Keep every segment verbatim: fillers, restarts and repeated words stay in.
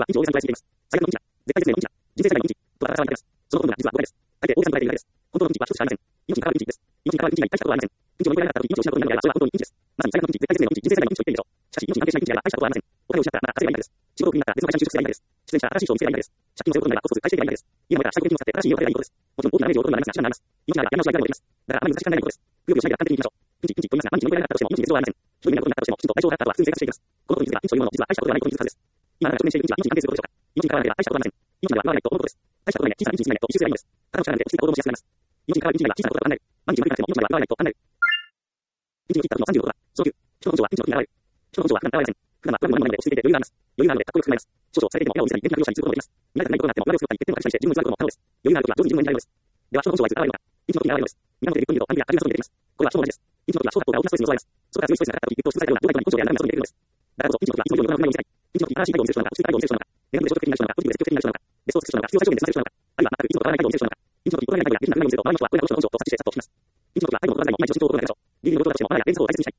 は以上大げさに捉えすぎています。最悪の認知は、絶対絶命の認知だ。人生最大の認知、とは表されています。その部分が実は誤解です。大抵大げさに捉えているだけです。本当の認知は一つしかありません。命に関わる認知です。命に関わる認知には一体したことはありません。命を乗り越えられなかった時、命を失うことになるのであれば、それは本当に認知です。まさに最悪の認知、絶対絶命の認知、人生最大の認知と言っていいでしょう。しかし、命に関係しない認知であれば大したことはありません。お金を失ったらまだ稼げばいいだけです。仕事をクビになったら別の会社に就職すればいいだけです。出演者新しい人を見せればいいだけです。借金を背負うことになればコツコツ返していけばいいだけです。今までから下請け金を使って新しい家を買えばいいことです。もちろん大きなダメージを負うことになりますが、手段があります。命ならやり直しがいくらでもできます。だからあまり難しく考えないことです。くよくよしないで楽観的にいきましょう。認知、認知と言いますが、毎日乗り越えられなかったとしても命に別状はありません。一人になることになったとしても、きちんと代償を払った後は普通に生活していきます。このことに気づけば、認知というものを実は大したことではないことに気づくはずです。今あなたが直面している認知は命に関係することでしょうか。命に関わらなければ大したことはありません。命には関わらないと思うことです。大したことないね、小さな認知に過ぎないと一周すればいいのです。ただの力なので落ち着いて行動もしやすくなります。命に関わる認知には小さなことが考える。毎日うまくいかなくても命には関わらないと考える。認知を切った時のさんじゅうごことは、そのきゅう。人の本性は認知の時に現れる。人の本性は普段現れません。普段は不安にもないので落ち着いていて余裕があります。余裕があるのでかっこよく考えます。少々されていても笑顔を見せたり、元気な描写にすることもできます。見られたくないことがあっても上背を作ったり、てっぺんを隠したりして自分を偽ることも可能です。余裕がある時は上手に自分を見られるのです。では人の本性はいつ現れるのか。認知の時に現れるのです。源で言うと、アングルや味が外に出てきます。これは人の同じです。認知の時は小学校が大きなストレスに襲われます。それから強いストレスがかかった時、ぐっと潰されたようなどうないことに根性である涙が外に出てくるのです。だからこそ、認知の時はいつも自分のような見せたい。認知の時、新しい態度を見せる人なのか、落ち着いた態度を見せる人なのか、ネガティブで消極的になる人なのか、ポジティブで積極的になる人なのか、ベストを尽くす人なのか、必要最小限で済ませる人なのか、あるいは全くいつも変わらない態度を見せる人なのか。認知の時、異なる態度や下品な涙を見せると、周りの人はこれらの人の本性と察知して察とします。認知の時は態度の変わらないまま日常を心がけましょう。ギリギリのことだとしても、我が家連鎖を大切にしたい。自分の本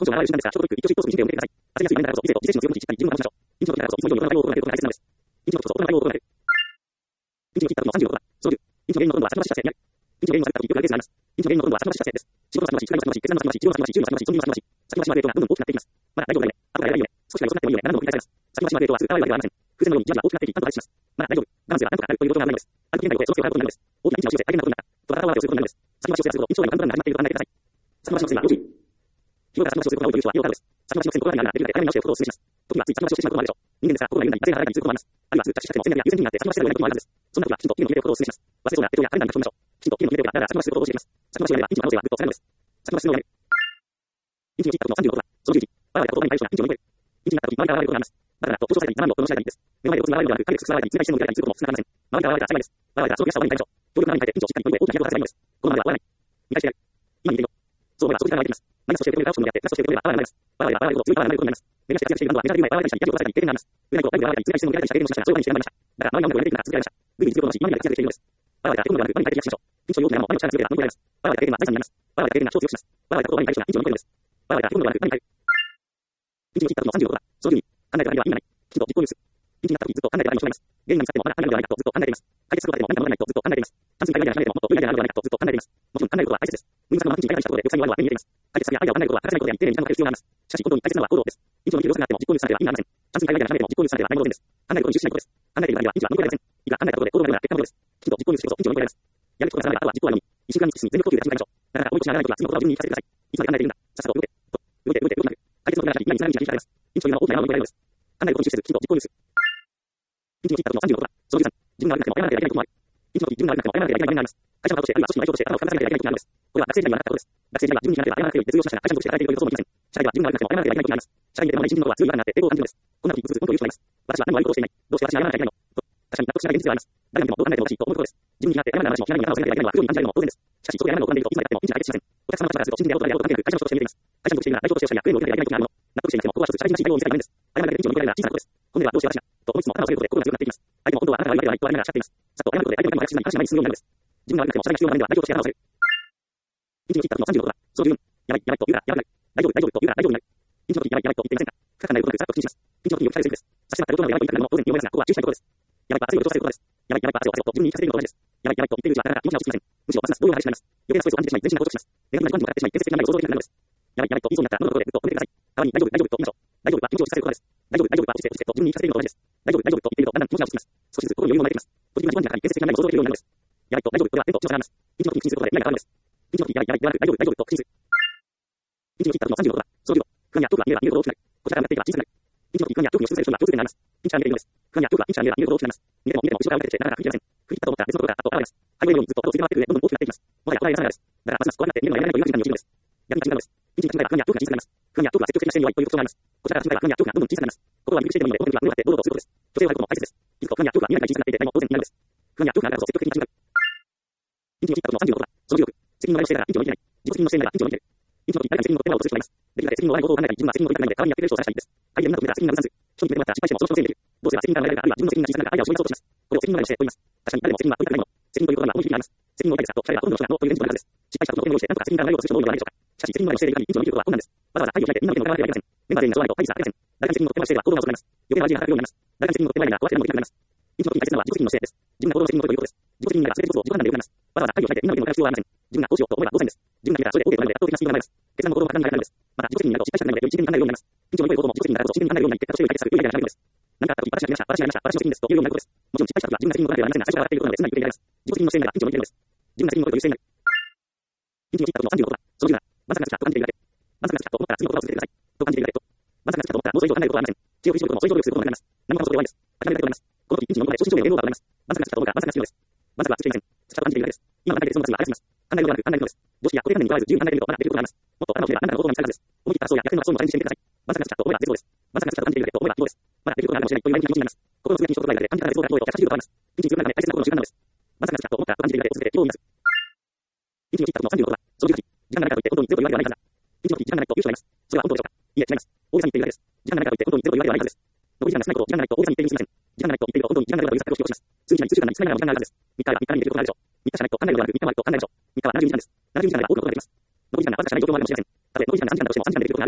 上はある手段ですが、ショートクリック、一挙手一投数にてお見てください。焦りやすい場面だからこそ、以前と自制心の強い実態に順を守りましょう。インチのキーだからこそ、いつもよりの対応を行うことが大切なのです。インチのこそ、大人の対応を行う。インチの切った時のさんじゅうろくは、操縦。インチのゲームの温度は先走者制にある。インチのゲームの先った時、よくあるケースがあります。インチのゲームの温度は先走者制です。仕事の先の先、決断の先の先、治療の先の先、治療の先の先、ゾンビの先、ゾンビの先、がどんどん大きくなっていきます。まだ大丈夫だよね。あとはやばいよね。少しは遅くなってもいいよね。何度も繰り返します。先の先のゲートは数回はありません。風船のようにじわじわ大きくなっていき、なんとかします。まだ大丈夫。我慢すればなんとかなるということがあるのです。ある現代をその気を払うことになるのです。大きなピンチを強いて大変なことになった。と戦われをすることになるのです。先の足を制圧すると、印象がガンガンに始まっていると考えてください。先の足の線はごじゅう。日頃から先の足をすることが多いという人は家を買うのです。先の足の線、心があるなら、できるだけ早め直しを心をお勧めします。時はつい先の足をしてしまうこともあるでしょう。人間ですから、心が緩んだり、汗が流れたりすることもあります。あるいは数日したしても戦略や優先順位になって先の足が弱いこともあるはずです。そんな時は、きちんとピンの決め手を心をお勧めします。忘れそうな手帳やカレンダーに書きましょう。きちんとピンの決め手をや、だから先の足をすることを教えています。先の足をやれば、ピンチの可能性はぐっと下がるのです。先の足のやめ。インチの切った時のさんじゅうろくは、そのじゅうじ、我々が言葉に対してインチを乗り越える。インチになった時、周りから現れることがあります。だからと、交渉されたり、生身を殺されたりです。目の前で突然現れるのではなく、影で突き刺されたり、通過一瞬の繰り返しにすることも少なくありません。周りから現れたら幸いです。我々がその悔しさを前に対処。協力の中に対してインチをしっかり乗り越え、大きな役を果たせばいいのです。このままでは終わらない。見返してやる。今見てみろ。そう思えば、その時間がやってきます。マイナスとして受け止めるラプションをやって、プラスとして受け止めれば、我々が我々が我々が強い我々が強いことになります。目指して活躍しているバンドは、メジャーリーグ前、我々がしたり、ヤクルトをされたり、経験があります。上ないと、ライブが現れたり、通過一瞬の繰り返しにした経験をしましたが、そういう場にして頑張りました。だから、周りの音楽をやめていくなら続けられました。グイグイ続くことなし、今見て活躍しているのです。我々がテコンドーではなく、輪に対決しましょう。ピンチを要求ならも、前の力が続けたら乗り越えられます。我々が経験が財産になります。我々が経験が超強くします。我々が言葉に対処がピンチを乗り越えるのです。我々がテコンドーではなく、輪に対決。ピンチを切った時のさんじゅうろくは、その順位、考えている間には意味がない。きちんと実行に移す。ピンチになった時ずっと考えている間にもしょいます。原因が見つかってもまだ考えるのではないかとずっと考えています。解決することがあっても何か戻らないとずっと考えています。単純に考えてももっと良いアイデアがあるのではないかとずっと考えています。もちろん考えることは大切です。無意識のままピンチに対処したことで、良さに終わるのは目に見えています。解決策やアイデアを考えることは欠かせないことであり、丁寧に時間をかける必要があります。しかし本当に大切なのは行動です。ピンチを見て様子があっても実行に移されては意味がありません。単純に考えても実行に移されてはないものです。考えることに終始しないことです。考えているだけではピンチは乗り越えられません。いくら考えたことで行動がなるのは結果のものです。きちんと実行に移してこそピンチを乗り越えられます。やることが重なればあとは実行なのに、一週間につき進み全力投球で始めましょう。だから追い越しならないときは次のことを順に生かせてください。いつまで考えているんだ。さっさと動け。と動いて動いて動くなる。解決の手がなし、今につながる道が開かれます。ピンチというのは大きな山を乗り越えられるのです。考えることに終始せず、きちんと実行に移す。ピンチを切った時のさんじゅうろくは、そのじゅうさん、自分が悪くなっても謝らなければいけないこともある。ピンチの時、自分が悪くなっても謝らなければいけない場面があります。会社の顔として、あるいは組織の代表として、頭を考えなければいけないことがあるのです。これは学生時代に学んだことです。学生時代は自分になっては謝らなければ絶望しましたが、会社のとして働いているということも言いません。社会では自分が悪くなっても謝らなければいけないことがあります。社会に出てもまだ一日のことは強い悪くなって抵抗を感じるのです。こんな時、ブツブツ本当に言う人がいます。私は何も悪いことをしていない。どうして私に謝らなきゃいけないのと。確かに納得しない現実ではあります。誰が見てもどう考えてもおかしいと思うことです。自分になって謝らない話も気長に頭を下げなければいけないのは不条理に感じられるのも当然です。しかし、そこで謝るのを拒んでいると、いつまでたってもピンチが解決しません。お客様の話からすると、新人であることであること関係なく、会社の人として見ています。会社の人としているなら、代表としてしかや、クレームを受けなければいけないことがあるもの。納得していなくても、ここは一つチャレンジなし対応を見せたい場面です。謝られてピンチを乗り越えられるのは小さなことです。本音はどうして私が、と思いつつも頭を下げることで心が強くなっていきます。相手も本当はあなたが悪いわけではないと笑いながら叱っています。さっと謝ることで相手の感情が静かに話し前に進むようになるのです。自分が悪くても謝罪が必要な場面では代表として頭を下げる。ピンチを切った時のさんじゅうろくは、その十分、やばい、やばいと言うからやばくなる。大丈夫、大丈夫と言うから大丈夫になる。ピンチの時、やばい、やばいと言っていませんか。不可解なことなくさっと口にします。ピンチの時を期待するです。差し迫ったことなどやばいと言ったらも当然に思いますが、ここは注意しないことです。やばいは汗を落とさせることです。やばい、やばいは汗を汗をと自分に言い聞かせるのと同じです。やばい、やばいと言っているうちはなかなか気持ちが落ち着きません。むしろますます動揺が激しくなります。余計なストレスを感じてしまい、全身が硬直します。ネガティブな時間にもかかってしまい、建設的な何を想像できなくなるのです。やばい、やばいと言いそうになったら喉のところでぐっと止めてください。たまに大丈夫、大丈夫と言いましょう。大丈夫は気持ちを落ち着かせることです。大丈夫、大丈夫は落ち着け、落ち着けと自分に言い聞かせるのと同じです。大丈夫、大丈夫と言っているとだんだん気持ちが落ち着きます。少しずつ心に余裕も生まれてきます。ポジティブな気持ちの中に建設的な何を想像できるようになるのです。やばいと大丈夫、これはテンと強さがあります。ピンチの時に口にすることで何が変わるのです。ピンチの時、やばい、やばい、やばい、大丈夫、大丈夫と口にする。ピンチの切った時のさんじゅうろくは、そのじゅうご、不安や恐怖は見れば見るほど大きくなる。こちらから向かっていけば小さくなる。ピンチの時、不安や恐怖に押しつぶされる人が共通点があります。ピンチが見ているのです。不安や恐怖はピンチが見れば見るほど大きくなります。見ても見ても後ろから受けてきてなかなか振り切れません。振り切ったと思ったら別のことがあっと現れます。ハイウェイのようにずっと手をついて回ってくる上、どんどん大きくなっていきます。もはや笑いがさないです。だからますます怖がって見るのがやらないという時間に陥るのです。やりがちなのです。ピンチに考えば不安や恐怖が小さくなります。不安や恐怖は積極的な視点に弱いという特徴があります。こちらから考えば不安や恐怖がどんどん小さくなります。心は見苦しいでもいいので、この時は胸を張って堂々とすることです。女性を張ることも大切です。気づくと不安や恐怖は見えないから小さくなっていて、何も当然になるのです。不安や恐怖があるからこそ積極的に立ち向かう。ピンチを切った時のさんじゅうろくは、そのじゅうろく、責任のないをしていながらピンチを乗り切れない。自己責任の視点ならピンチを乗り切れる。ピンチの時、誰かに責任を負ってもらおうとする人がいます。できるだけ責任のないことを考えたり、自分は責任を取りたくないので、代わりにやってくれる人を探したらいいです。相手になった責任が分散する。人に決めてもらった失敗してもその人のせいにできる。どうすれば責任が生まれるか、あるいは自分の責任が小さくなるか、アイデアを絞り出そうとします。これを責任のないとして問います。確かに誰も責任は取りたくないもの。責任ということが重い日々があります。責任を負いたいですかと聞かれればほとんどの人がノーという返事をするはずです。失敗したことの点をして、なんとか責任が生まれようとする人も多いのではないでしょうか。しかし責任のないをしている限り、ピンチを乗り切ることは困難です。わざわざ会議を開いてみんなの意見を伺わなければいけません。メンバー全員がそうないと会議すらありません。誰かに責任を負ってもらうしていれば行動が遅くなります。余計な味が働くようになります。誰かに責任を負ってもらえないが壊れてもできなくなります。ピンチの時に大切なのは自己責任の姿勢です。自分が行動の責任を取るということです。自己責任なら全てのことを自己判断で行います。わざわざ会議を開いてみんなの意見を伺う必要はありません。自分がこうしようと思えば当然です。自分が決めたらそれで OK となるので圧倒的なスピードが生まれます。決断の行動が簡単になるのです。また自己責任になると失敗したくないので一時的に考えるようになります。ピンチを乗り越えることも自己責任だからこそ真剣に考えるようになり、結果として良い解決策、良いアイデアが生まれるのです。何かあった時、私が決めました、私がやりました、私の責任ですというようになることです。もちろん失敗した時は自分が責任を取らなければなりませんが、最初から笑っていることなので、常に言っていられます。自己責任の視点ならピンチを乗り切れるのです。自分が責任を取るという視点になる。ピンチを切った時のさんじゅうろくは、そのじゅうなな、まさかが来たと感じているだけ。まさかが来たと思ったら次の言葉を続けてください。と感じているだけと。まさかが来たと思ったらもうそれ以上考えることはありません。知恵を振り絞ることもそれ以上努力することもなります。何もかもそれで終わりです。諦めるだけで終わります。この時ピンチに乗り込んで正真正銘のゲームオーバーが生まれます。まさかが来たと思ったらまさかが必要です。まさかは作っていません。来たと感じているだけです。今の段階でそのが話します。考えることがなく考えるのです。常識や固定観念にとらわれず自由に考えてみるとまだできることがあります。もっと頭を決めればあなたのことが見つかるはずです。思い切った発想や逆転の発想もチャレンジしてみてください。まさかが来たと思えば絶望です。まさかが来たと感じているだけと思えば希望です。まだできることがあるかもしれないという前向きな気持ちになります。心のつぶやきに衝突がないので短期間で絶望が遠いと逆立ちすることがあります。ピンチに強くなるため大切なことの時間なのです。まさかが来たと思ったと感じているだけを続けて希望を見ます。ピンチを切った時のさんじゅうろくは、そのじゅうはち、時間がないからといって本当にゼロと言われてはいないはずだ。ピンチの時時間がないと言う人がいます。それは本当でしょうか。いいえ、違います。大げさに言っているだけです。時間がないからといって本当にゼロと言われてはいないはずです。残り時間が少ないことを時間がないと大げさに言っているにすぎません。時間がないと言っていると本当に時間がないという錯覚をします。数日なり数週間なり少ないなら時間があるはずです。みっかあればみっかにできることがあるでしょう。みっかしかないと考えることがある。みっかもあると考えるでしょう。みっかはななじゅうにじかんです。ななじゅうにじかんあれば多くのことができます。残り時間がわずかしかない状況もあるかもしれません。たとえ残り時間が何時間だとしてもさんじかんでできることがあるはずです。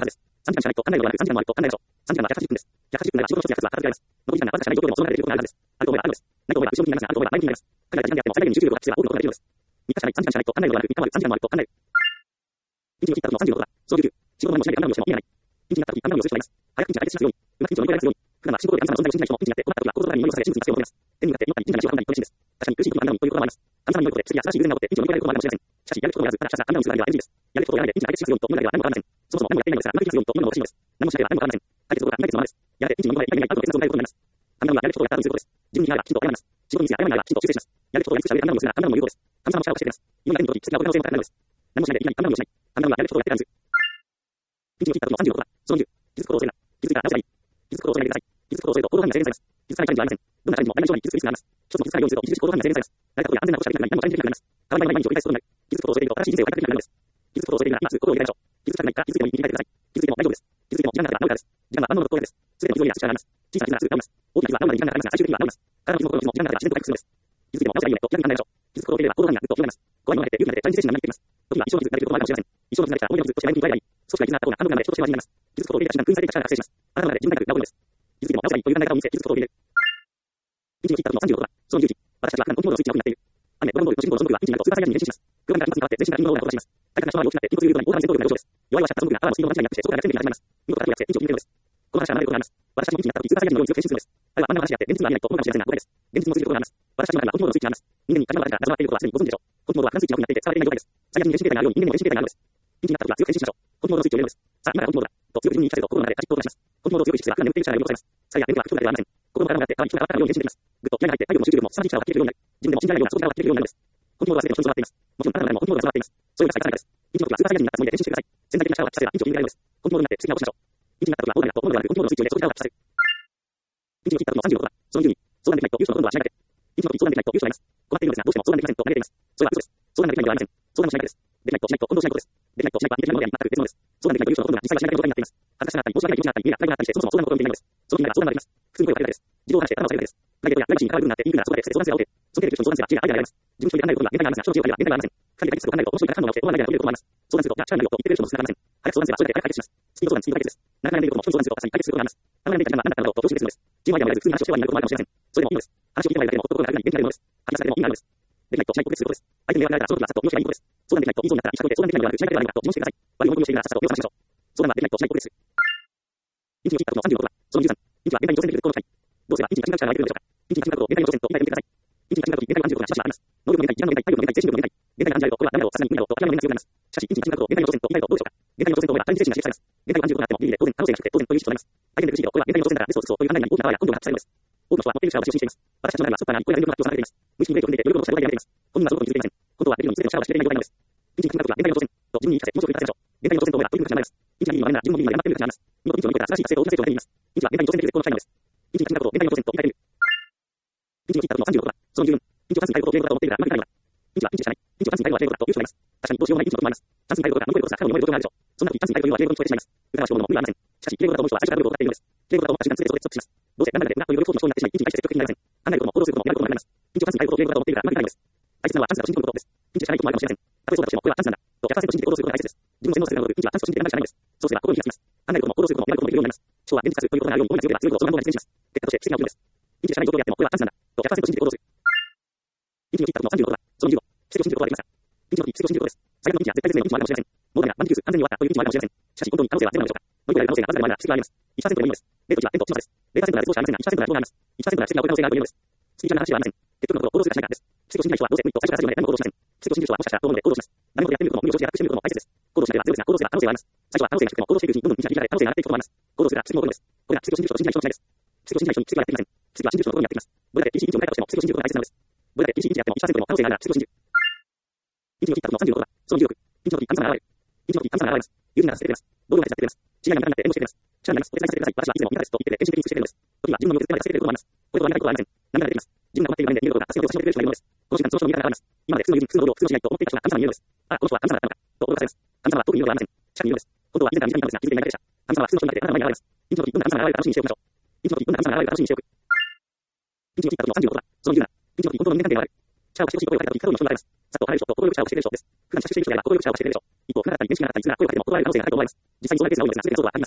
さんじかんしかないと、館内のドアがさんじかんもあると、館内場所。さんじかんはひゃくはちじゅっぷんです。ひゃくはちじゅっぷんなら仕事の一つや二つは片付けられます。残り時間がわずかしかない状況でもそうなれる状況があるはずです。あると思えばあるのです。ないと思えば後ろ向きになりますが、あると思えば前向きになります。彼らが時間であっても最大限に集中力を発揮すれば多くのことができるのです。みっかしかない、さんじかんしかないと、館内のドアがさんじかんもある、さんじかんもあると、館内。いちにちたったのさんじゅうごどだ。そのじゅうきゅう。仕事の前もしないで雨をしても意味がない。いちにちたった時、雨をするしかないます。早く一日が解決しますように。うまく一日を乗り越えられますように。普段は進行で神様の存在を信じない人も、一日になって困った時は構造となり祈りをされ、真実に必要を求めます。天に向かって祈ったり、一日が道を運んだりというシーンです。確かに苦しいことは何度もこういうこともあります。神様に祈ることで、次や新しい偶然が起こって、一日を乗り越えられることもあるかもしれません。しかし、やることもやらず、ただひたすら神様を見つめられるようにと、祈るだけは エヌジー です。やるべきことをやるです。やるべきことをやらないで、一日が解決しますようにと、祈るだけは何もわかりません。そもそも何もやっていないのですが、うまくいきますようにと祈るのを信じるです。何もしなければ何もわかりません。解決法がないですのです。やれ、一日に乗り越えられない、ないない、あると別の問題を考えます。神様はやるべきことをやったということです。自分に合えばきちんと選びます。仕事について誤りがあればきちんと修正します。やるべきことをやり尽くし上げる神様のですが、神様も言うことです。神様も力を教えています。世の中にとき、次は他の性を語るのです。何もしないでいきなり神様をしない。神様はやるべきことをやっていたんです。一日を切ったとのさんじゅうごどだ。そのにじゅう。気づくことを教えるな。気づいたらなぜがいい。気づくことを教えないでください。気づくことを教えると行動範囲が制限されます。気づかないチャレンジはありません。どんなチャレンジも大なり小なり気づくリスクがあります。一つの気づかないようにすると、著しく行動範囲が制限されます。誰かとや安全なことしかできない。何もチャレンジできなくなります。変わらない毎日を繰り返すことになる。気づくことを教えていると新しい人生を開拓できなくなるのです。気づくことを教えているなら今すぐ行動を入れ替えましょう。気づきたくないか気づいてもいいに切り替えてください。気づいても大丈夫です。気づいても時間がかかればなおからです。時間は万能の特効薬です。すべての傷を癒す力があります。小さな傷はすぐ治ります。大きな傷は治るまでに時間がかかりますが最終的には治ります。体の傷も心の傷も時間がかかれば自然と回復するのです。気づいても直したらいいよねと気楽に考えましょう。気づくことを受け入れれば行動範囲がぐっと広がります。怖いものが減って勇気が出てチャレンジ精神が波になっていきます。時には一生の傷になれることもあるかもしれません。一生の傷ができたら思い出の傷として前向きに捉えればいい。少しが傷があった方が感動があって人として真面目になります。気づくことを受け入れた瞬間空にされていた力が発生します。あなたの中で自分がなく治るのです。気づいても直したらいいという考え方を見せ気づくことを受け入れる。一日を切ったとのさんじゅうごどだ。そのじゅうじ。私たちは普段コントロールのスイッチがオフになっている。雨、ドラゴンボールの主人公のゾンボールは一日になるとスーパーサイヤ人に変身します。空間が一発に変わって全身が金色のオーラを放ちます。大胆な人は大きくなって一歩強いことに大胆に戦闘力が上昇です。弱いはシャッターゾンボールがパワーのスピードの間違いになってそこから逆転に始まります。見事な手をやって一日を決めるのです。この話は学べることがあります。私たちも一日になった時スーパーサイヤ人のように強く変身するのです。あれは真ん中の話であって現実は見えないと思うかもしれませんが誤解です。現実に用いることがあります。私たちの中にはコントロールのスイッチがあります。人間に神様が謎がっていることはすでにご存知でしょう。コントロールは他のスイッチがオフになっていて伝わっていない状態です。サイヤ人に変身形態があるように人間にも変身形態があるのです。一日になった時は強く変身しましょう。コントロールのスイッチを入れるのです。さあ、今からコントロールだ。と強く自分に言い聞かせると心の中でカチッと音がします。コントロールを強く意識すれば普段眠っている力が呼び起こされます。さあ、眠くは不調だけではありません。心の体があって、たまに力があったように変身できます。ぐっと気合が入って体力も集中力も凄まじい力を発揮できるようになり、自分でも信じられないようなそういう力を発揮できるようになるのです。コントロールは全ての人に備わっています。もちろんあなたの中でもコントロールが備わっています。そういうのが最大です。一日の時はスーパーサイヤ人になったつもりで変身してください。潜在的な力を発揮させれば一日を切り替えられるのです。コントロールになって不思議なことしましょう。一日になった時はオーライとコントロールがあるコントロールのスイッチを入れ、そういう力を発揮させる。一日を切った時のさんじゅうごどだ。そのじゅうに。相談できないと優勝の今度はしないだけ。一日の時相談できないと優勝になります。困っているのですがどうしても相談できませんと嘆いています。それは嘘です。相談ができないのではありません。相談もしないだけです。できないとしないと今度しないことです。できないとしないとは似てないのであり全く別物です。相談できないと優勝の今度は実際はしない状態になっています。恥ずかしくなったり、申し訳ない気持ちになったり、家が暗くなったりして、そもそも相談のことを見ていないのです。その時になら相談ができます。普通に声をかけるだけです。自動を話して頭を下げるだけです。プライベートやプライバシーに関わる部分があって、言いにくいなそこだけそこで相談すれば OK。その程度の相談すれば知恵がアイデアが得られます。自分一人で考えることには限界がありますが、人の知恵を借りれば限界がありません。二人で解決することがないと面白いから感度が起きて、大笑いが起きることもあります。相談すると、じゃあ、力ないよと言ってくれる人も少なくありません。早く相談すればそれだけ解決します。スピード相談、スピード解決です。長く悩んでいることも人に相談すると朝に解決することがあります。あまり悩んでいた時間は何だったのだろうと教師でするのです。チームアイデアもやらず、普通に話をして終わりになることもあるかもしれません。それでもいいのです。話を聞いてもらえるだけでも、心が楽に元気が出るのです。話させても意味があるのです。できないとしないとすることです。相手に迷惑がかけたらその時はさっと命がいいことです。相談できないといいぞになったら医者とで相談できないのではなく、しないだけではないのかと自問してください。悪い思いをしているならさっさと目を覚ましましょう。相談はできないとしないことです。一日を切ったとのさんじゅうごどだ。そのにじゅうさん。一日は現代に挑戦できるこの際。どうすれば一日が金額が上がれるのでしょうか。一日が金額を現代に挑戦と言い換えてみてください。一日が金額を現代に挑戦とはしばしばあります。能力の限界、時間の限界、体力の限界、精神力の限界。現代が安全だと、これはダメだろう、さすがに無理だろうと諦めの念が強くなります。しかし、一日が金額を現代に挑戦と言い換えるとどうでしょうか。現代に挑戦と思えばチャレンジ精神が刺激されます。現代は安全となってもギリで当然可能性が低くて当然という意識となります。相手の苦しいけど、これは現代に挑戦ならベストを尽そうという判断に大きなパワーや根性が発揮されるのです。多くの人は持っている力を使用しています。私たちの中にはスーパーなにこれらの力を発揮されています。無意識にブレーキを踏んでいて、余力の下でやっています。本人はそのことに気づいていません。本当はできるのに全ての力をしていない状態なのです。一日が金額は現代の挑戦と自分に言い聞かせ、気持ちを振り返らせましょう。現代の挑戦と思えば取り組む価値があります。一日がいいのはみんな自分の耳には謝っている価値があります。見事に道を抜けた新しい活性と大きな成長を手に入れます。一日は現代に挑戦できる絶好の機会なのです。一日が金額を現代の挑戦と言い換えてみる。一日を切ったとのさんじゅうごどだ。そのじゅうよん。一日を単数に変えることを芸能だと思っているが、うまくいかないのだ。一日は一日しかない。一日を単数に変えることは芸能だという人がいます。確かにどうしようもない一日のこともあります。単数に変えることが乗り越えることが過去に思える状況があるでしょう。そんな時単数に変えるというのは芸能に聞こえてしまいます。疑わしいものも無理はありません。しかし、芸能だと思う人は最初から努力を怠っているのです。芸能だと思った瞬間すべてそこでストップします。どうせ頑張るだけでうまくより恐怖の人になってしまい、一日に対して積極的になりません。考えることも行動することもやることもなくなります。一日を単数に変えることを芸能だと思っているが、うまくいかないのです。大切なのは単数だと信じ込むことです。一日しかないこともあるかもしれません。たとえそうだとしても、これは単数なんだ。とひゃくパーセント信じて行動することが大切です。自分の洗脳する能力、一日は単数と信じて頑張るしかないのです。そうすれば心に気がつきます。考えることも行動することもやることもできるようになります。人は現実化するということがあるように、大いな強ければ強いほどその難度が実現します。結果として不思議なことです。一日しかない状況であっても、これは単数なんだ。とひゃくパーセント信じて行動する。一日を切ったとのさんじゅうごどだ。そのにじゅうご。奇跡を信じることができますか。一日の時、奇跡を信じることです。最悪のピンチや絶対絶命のピンチもあるかもしれません。モードが万事休す、完全に終わったというピンチもあるかもしれません。しかし本当に可能性はゼロなのでしょうか。乗り越えられる可能性がわずかでもあるなら奇跡があります。いちパーセントでもいいのです。ゼロといちは点と落ちます。ゼロパーセントなら絶望者はありませんが、いちパーセントなら希望があります。いちパーセントなら奇跡が起こる可能性があるというのです。スピリチュアルな話ではありません。結局のところ行動するかしないかです。奇跡を信じない人はどうせ無理と最初から最後まで何も行動しません。奇跡を信じる人はもしかしたらどう思うので行動します。何事やってみることも無理を承知でやってみることも大切です。行動しなければゼロですが、行動すれば可能性があります。最初は可能性が低くても行動していくうちにどんどん道が開かれ可能性が上がっていくこともあります。行動すれば奇跡が起こるのです。これが奇跡を信じる人と信じない人の違いです。奇跡を信じない人に奇跡はやっていません。奇跡は信じる人のところにやってきます。どれだけ ピーシー インチを変えたとしても奇跡を信じることが大切なのです。どれだけ ピーシー インチやってもいちパーセントでも可能性があるなら奇跡を信じる。一日を切ったとのさんじゅうごどだ。そのじゅうろく。一日の時、神様が現れる。一日の時、神様が現れます。友人なら捨ててくれます。道路が手伝ってくれます。知り合いがなくなって援護してくれます。力になります。お手伝いさせてください。私はいつでも味方ですと言ってくれて献身的にしてくれるのです。時は自分の身を削ってまで助けてくれることもあります。これとは何かことはありません。涙が出てきます。自分が困っている場面で見ることが助けを差し伸べてくれる人がいるのです。この瞬間その人の味方があります。今まで普通の友人、普通の道路を普通のしないと思っていた人が神様に言うのです。ああ、この人は神様だったのか。と驚かされます。神様は特に言うことはありません。近くに言うのです。本当は以前から身近にいたのですが気づいていないだけでした。神様は普通の人になってあなたの前に現れます。一日の時、どんな神様が現れるか楽しみにしておきましょう。一日の時、どんな神様が現れるか楽しみにしておく。一日を切ったとのさんじゅうごどだ。そのじゅうなな。一日の時、本当の人間関係が悪い。力をしてほしい声をかけた時、過去の人に現れます。さっと離れる人と心よく力をしてくれる人です。普段に着手している人であれば心よく力をしてくれる人。一方、不慣れだったり、熱心なだったり、いつな声をかけても断られる可能性が高いと思われます。実際にそうなるケースが多いのですが、全てのことはありません。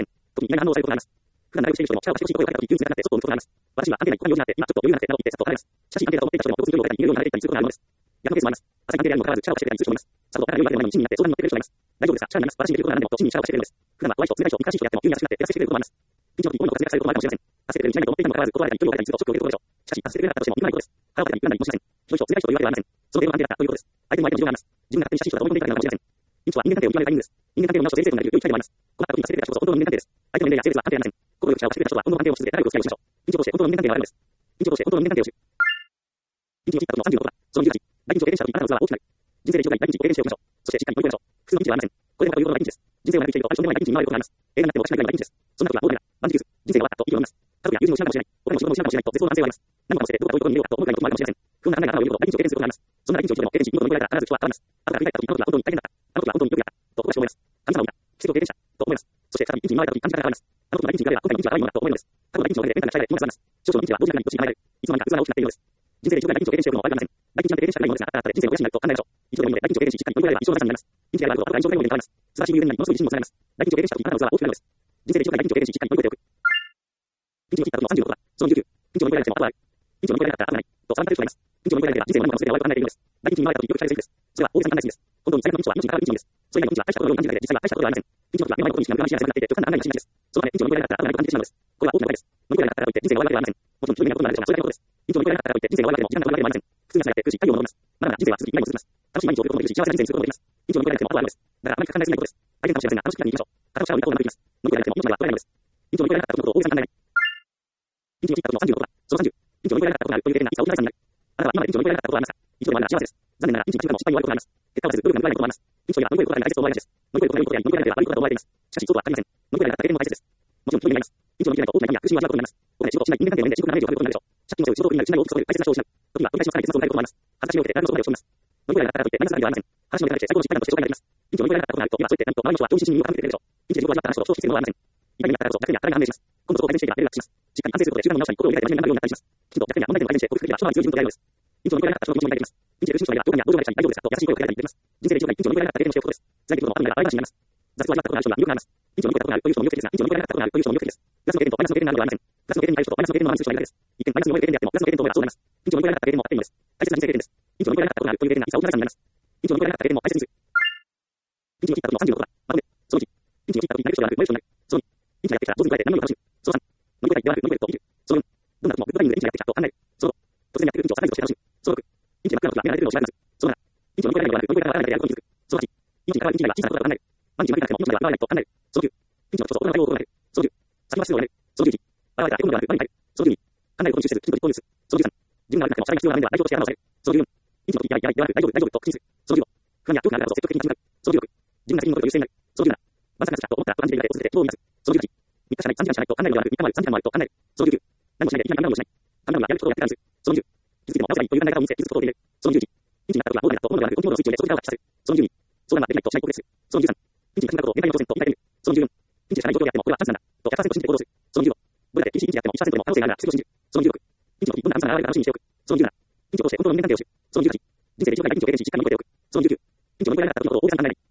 時に嫌な反応をされることがあります。普段仲良くしている人でも、シャワーしてほしい声をかけた時、急に冷たくなって、ちょっと思うことがあります。私には関係ない、こんなに用事があって、今ちょっと余裕がなくて、などと言って、さっと答えます。しかし、関係だと思っていた人でも、交通量を変えたり、言うようになれていったりすることがあるのです。逆のケースもあります。浅い関係であるにもかかわらず、シャワーをしてくれたりする人もいます。さと、から余裕が出る前に一になって相談に乗ってくれる人がいます。大丈夫ですか、シャワーにいます。私にできることが何でも、と、真にシャワーをしてくれるのです。普段は怖い人、冷たい人、難しい人やっても、急に優しくなって、優しくしてくれることもあります。ピンチの時、こういうのを活躍されることもあるかもしれません。助けてくれるにしないと思っていたにもかかわらず、断られたり、距離を置いたりすると、ショックを受けることでしょう。しかし、助けてくれなかったとしても、意味ないことです。腹を立てたり、恨んだりもしません。ひどい人、辛い人というわけではありません。その程度の関係だったということです。相手にも相手の事情があります。自分が勝手に親しい人だと思い込んでいたからかもしれません。ピンチは人間関係を見極めるタイミングです。人間関係を見直し、冷静になれる良い機会でもあります。困った時に助けてくれた人こそ本当の人間関係です。相手の年齢や性別は関係ありません。心よくシャワーをしてくれた人は本当の関係をし続け、仲良くお付き合いをしましょう。ピンチを通して本当の人間関係があるのです。ピンチを通して本当の人間関係をし。ピンチを切った時のさんじゅうろくだ。そのにじゅうはち。大ピンチを経験した時、あなたの器は大きくなる。人生で一度くらい大ピンチを経験しておきましょう。そしてしっかり乗り越えましょう。普通のピンチではありません。これでもかということが大ピンチです。人生を長く生きていると、あるとんでもない大ピンチに見舞われることがあります。映画になってもしないぐらいの大ピンチです。そんな時はもうダメだ。万事休す。人生が終わったと息を飲みます。家族や友人を失うかもしれない。他の仕事を失うかもしれないと絶望の男性はあります。何もかも捨ててどこか遠いところに逃げようかと思うくらいの時もあるかもしれません。不運な考えが頭をよぎると大ピンチを経験することがあります。そんな大ピンチを生きても経験し、見事乗り越えられたら必ず人は変わります。後から振り返った時、あの時は本当に大変だった。あの時は本当によくやった。と小林を思います。神様を見た。奇跡を経験した。と思います。そして再びピンチに見舞われた時、感じ方が変わります。あの時の大ピンチに比べれば今回のピンチは大いにものだと思えるのです。過去の大ピンチのおかげでメンタルが鍛えられ、今がつらいます。少々のピンチは同時に何かにどっちに考えられる。いつの間にか器が大きくなっているのです。人生で一度くらい大ピンチを経験しておくのは悪くありません。大ピンチなんて経験したくないものですが、あったら人生の癒しになると考えましょう。一度でもいいので大ピンチを経験し、しっかり乗り越えられれば一生の財産になります。ピンチがあることは後から印象深いものに変わります。素晴らしい友人になり、ものすごい自信もつながります。大ピンチを経験した時、あなたの器は大きくなるのです。人生で一度くらい大ピンチを経験し、しっかり乗り越えておく。ピンチを切った時のさんじゅうろくだ。そのじゅうきゅう。ピンチを乗り越えられなくても後はある。ピンチを乗り越えられなかったら危ない。とさんかける人がいます。ピンチを乗り越えられれば人生の何もかも全て終わると考えているのです。大ピンチに見舞われた時、よく聞かれるセリフです。それは大げさに考えすぎです。本当に最悪のピンチは命に関わるピンチのみです。それ以外のピンチは大したことのように感じるだけで、実際は大したことではありません。ピンチの時は目の前のことにしか無駄にしやすくなっていて、極端な案内がしがちです。そのため、ピンチを乗り越えられなかったら危ないと感じてしまうのです。これは大きな誤解です。乗り越えられなかったからといって人生が終わるわけではありません。もちろん、一人目のこともあるでしょうが、それだけのことです。ピンチを乗り越えられなかったからといって人生が終わるわけでも、時間が終わるわけでもありません。普通に朝やってくるし、太陽も昇ります。まだまだ人生は続き、未来も続きます。楽しい毎日を送ることもできるし、幸せな人生にすることもできます。ピンチを乗り越えられなくても後はあるのです。だからあまり考えすぎないことです。大変かもしれませんが、楽しく気楽に生きましょう。片シャワーを浴びたことがなくています。乗り越えられなくても命までは終わらないのです。ピンチを乗り越えられなかったことを大げさに考えない。ピンチを切った時のさんじゅうろくだ。そのさんじゅう。ピンチを乗り越えられなかったことがあるという経験がいつか大きな財産になる。あなたは今までピンチを乗り越えられなかったことがありますか？一度でもあるなら幸せです。残念ながら、ピンチに切ったのも失敗に終わることがあります。結果はせず、努力が報われないこともあります。ピンチといえば乗り越えることが大切と思われがちです。乗り越えることがいいことや乗り越えられれば悪いことだと思われています。しかし、そうは限りません。乗り越えられなかった経験も大切です。もちろん、気分になります。ピンチを乗り越えないと大きな痛みや苦しみを味わうことになります。お金、仕事をしない、人間関係の面で深刻なダメージを受けることになるでしょう。借金を背負う、仕事をになる、失いを大きくそれる、大切な人を失う。時は折り返しのつかない決断を変えることもあります。恥ずかしみを受けて誰のそばで落ち込みます。乗り越えられなかったからといってマイナスな意味ではありません。話の中でして最高の失敗談として紹介ができます。ピンチを乗り越えられなかったことがあると、今そう言って何と周りの人は常識に身を傾けてくれるでしょう。ピンチで自己を味わった話と消費しているのはありません。痛みになったからこそ逆に当たりが判明します。今度そこを改善していけばレベルがアップします。しっかり反省することで習慣を見直したり、心を入れ替えて真面目になるようになったりします。きちんと逆に問題点を改善して克服できれば一回り強い分と出会えるのです。ピンチを乗り越えられなかった人の気持ちも抱いています。ピンチで苦しむ人がいれば、どこにや同情がしたり、大丈夫ですかと優しい声をかけられたりできます。人生で一度くらいピンチを乗り越えられなかった経験をしておくことです。辛い出来事も後になれば倍返しになります。挫折を味わったことがある人には魅力があります。ピンチを乗り越えたことがあるという人も魅力的ですが、ピンチを乗り越えられなかったことがあるという人も魅力的です。プラスの経験とマイナスの経験があるのではありません。プラスの経験に対してとマイナスの経験の反する人がいるだけです。一見マイナスに思える経験であっても、プラスの経験と思えばそうなります。ピンチを乗り越えられなかった経験もあっていいのです。大切な人生経験です。ピンチを乗り越えられなかったことがあるという経験がいつか大きな財産になります。ピンチを乗り越えられなかった経験も大切にする。ピンチを切った時のさんじゅうろくだ。まとめ。そのいち。ピンチを切った時に投げる人ではなく、燃える人になる。そのに。ピンチがやってきたら、上手に加えて何より楽しむ。そのさん。乗り越えたいではなく、乗り越えると生きる。そのよん。どんな時もグッドタイミングでピンチがやってきたと考える。そのご。突然やってくるピンチをサプライズとして楽しむ。そのろく。ピンチが来るのが目が慣れてくるのを知られず。そのなな。ピンチを乗り越えられないのではなく、乗り越えられないでやることに気づく。そのはち。ピンチに関わるピンチが小さなことだと考える。毎日負けなくても命までは奪われないと考える。そのきゅう。ピンチのことを行う対応を行える。そのじゅう。先は必要をやめる。そのじゅういち。現れたら得るのではなく、我に耐える。そのじゅうに。考えることに集中せず、きちんと実行に移す。そのじゅうさん。自分が悪くなっても社会が必要な面では代表として頭を下げる。そのじゅうよん。ピンチの時やばいやばいやばい大丈夫大丈夫と口にする。そのじゅうご。不安や恐怖があるからこそ積極的に立ち向かう。そのじゅうろく。自分が責任を取ると優勢になる。そのじゅうなな。まさかなと思ったら不安定でいられて続けてどうを見出す。そのじゅうはち。みっかしかない、さんじかんしかないと考えるのではなく、みっかもある、さんじかんもあると考える。そのじゅうきゅう。何もしないでいきなり何もしない。考えるのはやることをやってからにする。そのじゅう。気づいても直せないという考え方を見せ、気づくことを入れる。そのじゅういち。ピンチになったことがもうダメだと思うのではなく、動きモードのスイッチを入れ、その力を発揮させる。そのじゅうに。相談はできないとしないことでする。そのじゅうさん。ピンチに立ち向かうことを限界の挑戦と言い換えてみる。そのじゅうよん。ピンチしかない状況であっても、これはチャンスなんだ。とひゃくパーセント信じて行動する。そのじゅうご。どれだけ厳しいピンチであってもいちパーセントでも可能性があるならすぐ信じる。そのじゅうろく。ピンチの時どんな暗さが現れるか楽しみにしておく。そのじゅうなな。ピンチを通して本当の人間関係を知る。そのじゅうはち。人生で一度くらいピンチを経験し、しっかり乗り越えておく。そのじゅうきゅう。ピンチを乗り越えられなかったことを大げさに考えない。